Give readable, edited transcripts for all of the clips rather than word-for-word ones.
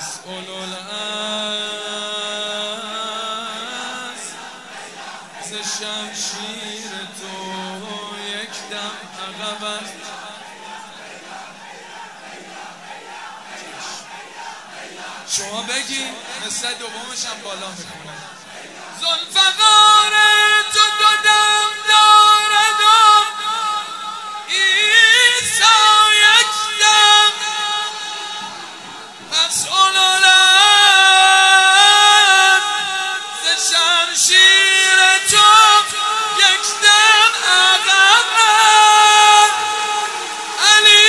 مسئول ز شمشیر تو یک دم عقب است. شما بگی مثل دومشم بالا میکنه. ذوالفقار تو دو دم دارد و عیسی یک دم. مسئول ز شمشیر تو یک دم عقب علی.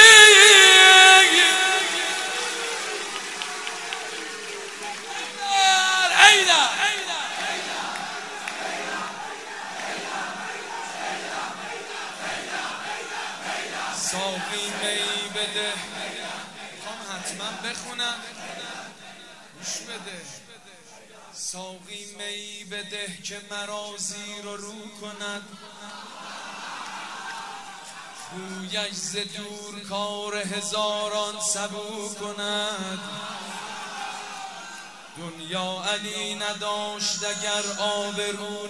ساقی می بده، میخوام حتما بخونم گوش بده. ساقی می بده که مرا زیر و رو کند، خویش ز دور کار هزاران سبو کند. دنیا علی نداشت اگر آبرو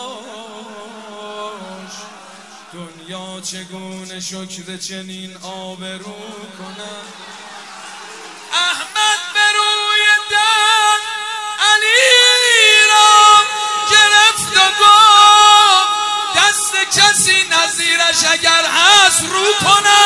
نداشت، دنیا چگونه شکر چنین آبرو کند. احمد به روی در علی را گرفت و گفت دست کسی نظیرش اگر هست رو کند.